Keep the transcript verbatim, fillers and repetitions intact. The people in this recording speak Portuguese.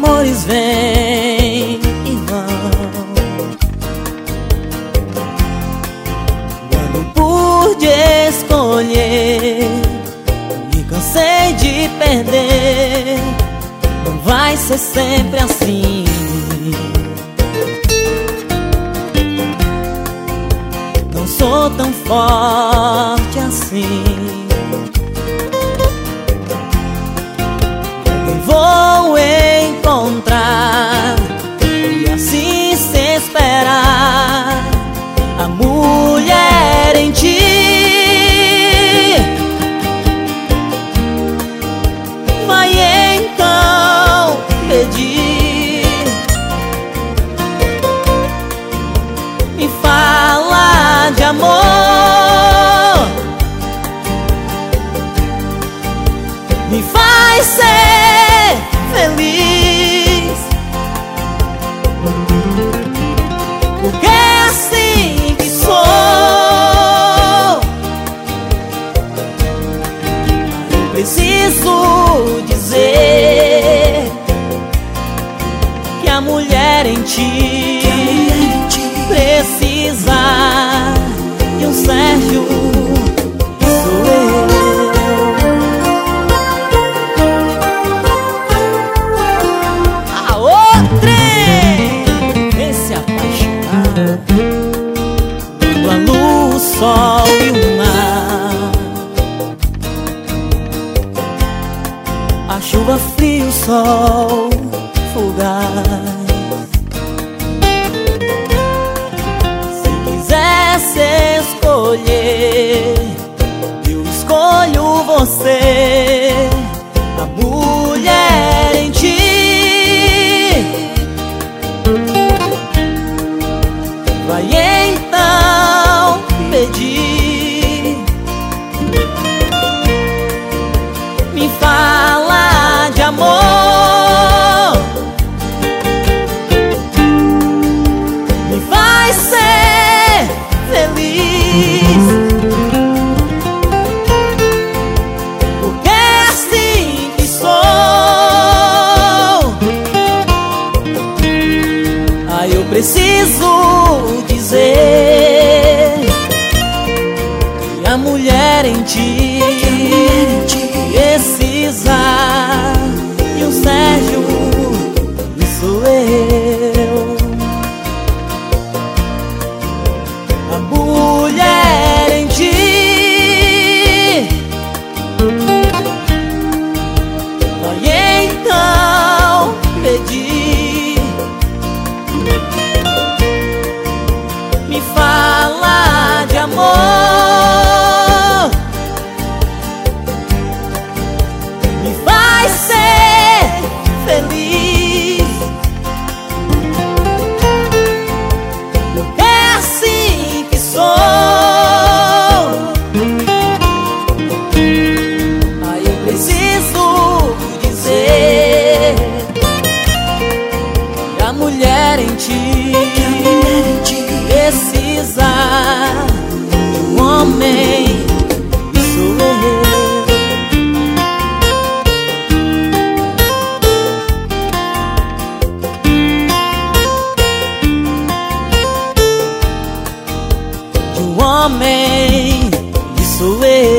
amores vêm e vão. Quando pude escolher, me cansei de perder. Não vai ser sempre assim. Não sou tão forte assim. Vou encontrar e assim se esperar a mulher em ti. Vai então pedir, me fala de amor, me faz ser feliz, porque é assim que sou. Eu preciso dizer que a mulher em ti precisa de um Sérgio, que sou eu. Quando a luz, o sol e o mar, a chuva, frio, o sol fugaz. Se quisesse escolher, eu escolho você, a mulher em ti. Vai então pedir, me fala de amor, me faz ser feliz, porque é assim que sou. Ah, eu preciso dizer que a mulher em ti precisa de um Sérgio, que sou eu. A mulher em ti vai então pedir, me fala de amor, me faz ser feliz, porque é assim que sou. Aí eu preciso dizer que a mulher em ti precisa de um homem, que sou eu. De um homem, que sou eu.